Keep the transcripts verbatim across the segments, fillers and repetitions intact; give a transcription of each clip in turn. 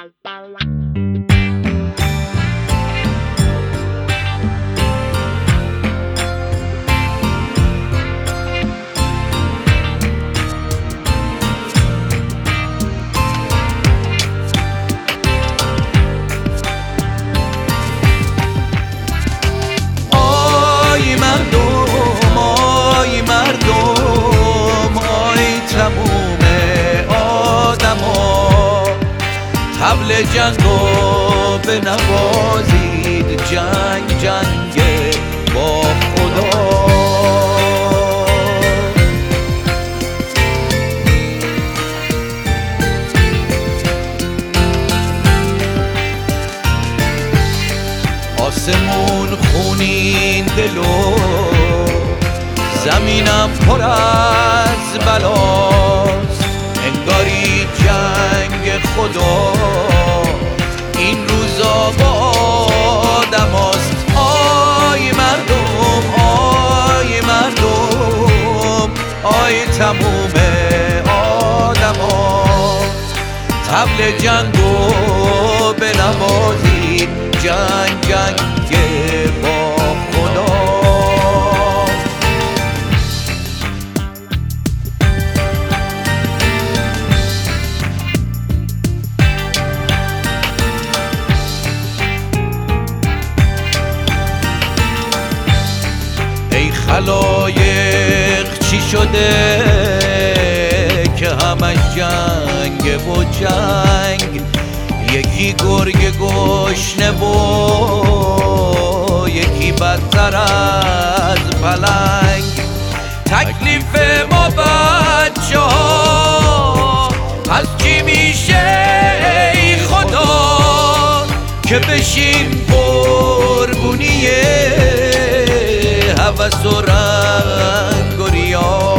طبل جنگو به نوازید، جنگ جنگ با خدا. آسمون خونین دلو، زمینم پر از بلاست، انگاری جنگ خدا این روزا با آدم هست. آی مردم، آی مردم، آی تموم آدم ها، طبل جنگو به نوازید، جنگ جنگ با خدا. ای خلایق چی شده که همش جنگ و جنگ، یکی گرگ گشنه و یکی بدتر از پلنگ. تکلیف ما بچه ها از چی میشه ای خدا، که بشیم قربونی هوس و رنگ و ریا.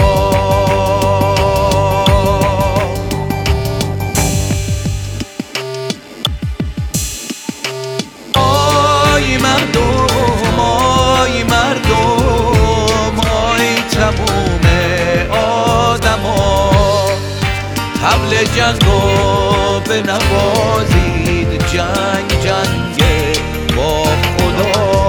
آی مردم، آی مردم، آی تموم آدم ها، طبل جنگو به نوازید، جنگ جنگ با خدا.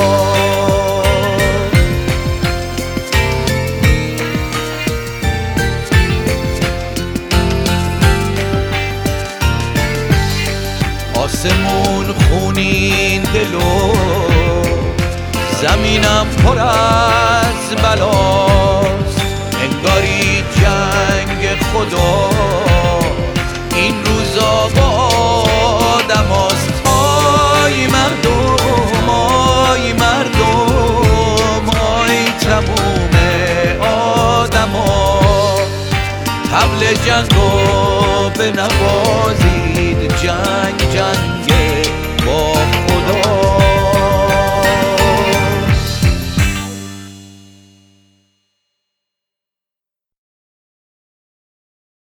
آسمون خونین دلو، زمینم پر از بلاست، انگاری جنگ خدا این روزا با آدم هست. آی مردم، آی مردم، آی تموم آدم ها، طبل جنگو به نوازید، جنگ جنگ